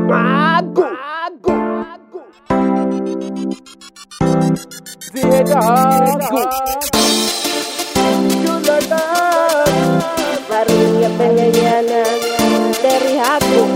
Mago. Zeta Hago. Julata. Maria Penanyana dari Hago.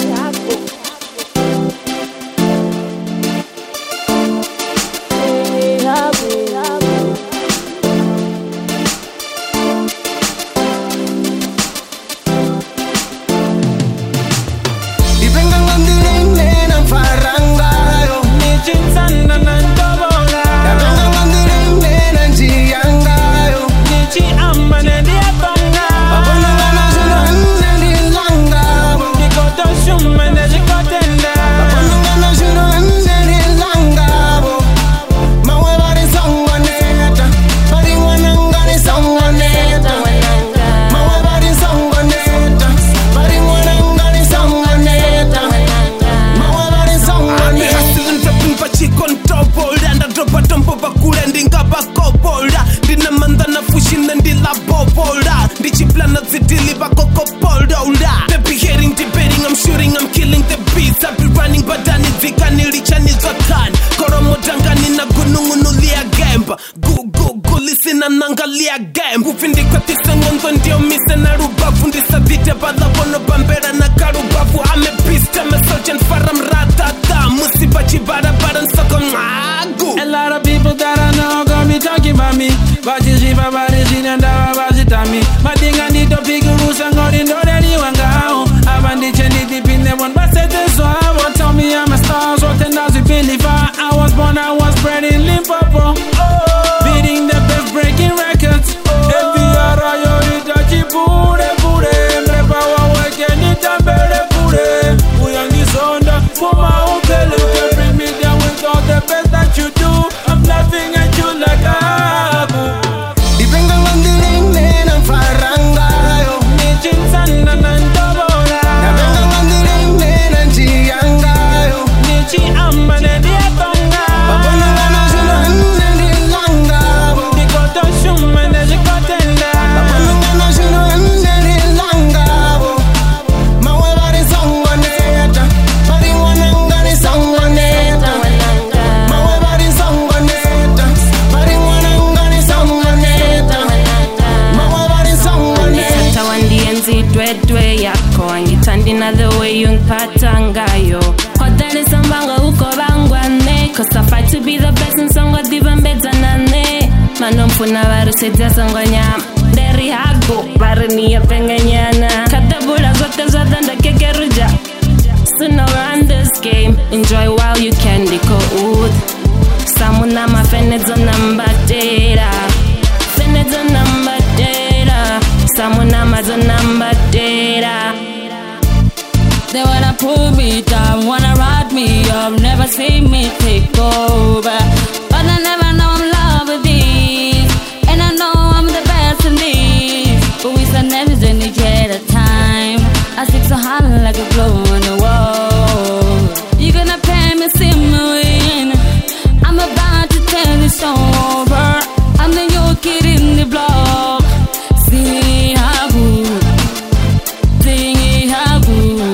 I'm shooting, I'm killing the beats. I've been running badani vikani chani zotan. Koromo dangani na gunungunulia gemba. Gu listen and nangalia game. Ufindi kwa tisangonzo ndio mise na rubavu. Ndisa vite bala bono bambera na karubavu. I'm a beast, I'm a soldier faram ratata. Musiba chibara bara nsoko magu. A lot of people that I know gonna be talking about me. Bajijiba barijini ndawa bajitami. Madinga nito pigu rusa ngori ndoreri wangao. Tell me I'm a star, so then does it believe I was born, I was bred in Limpopo. Beating the best breaking records. Every other yo itachi pure. Mrepa wa wekeni tambere pure. Uyangi sonda, puma upele. You can bring me down with all the best that you do. I'm laughing at you like a habu. Dipenga ngandiling nena faranga yo. Nichin sana nantobo. Another way yung patangayo Kodani sambanga uko bangwane Cause I fight to be the best and songo divan betanane Manomfuna baru sedia songo nyam Dari Hago, baru niya penganyana Katabula zote zadanda kekeruja Soon over on this game Enjoy while you can diko ud Samuna ma fenedzo namba data Fenedzo namba data Samuna ma zo namba data. They wanna pull me down, wanna ride me up, never see me take over. But I never know I'm love with these, and I know I'm the best in these. But we stand never in each at a time. I stick so hard like a glow on the wall. You gonna pay me, see me win. I'm about to tell this over. I'm the new kid in the block. See how good, sing how good.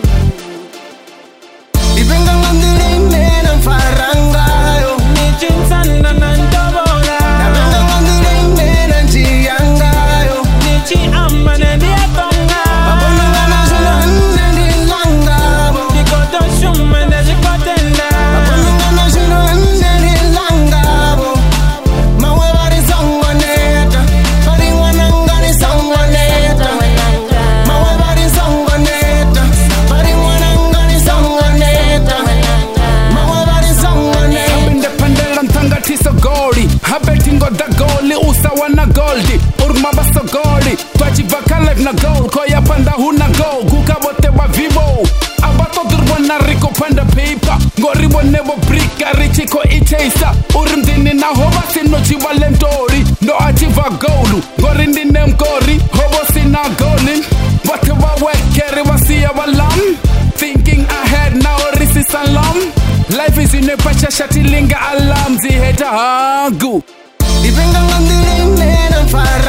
Na goal, koya panda huna goal, kuka bote wa vivo. Abato durwana riko panda paper, ngori wane wo brika richi ko itesa. Urumdini na hoba sino chiwa lentori, no achiva goalu. Ngori ndine mkori, hobo sina golin. Bote wa wekeri wa siya walam. Thinking ahead now risi salam. Life is in a pacha shatilinga alam ziheta Hago. Dipenga ngandiling nena far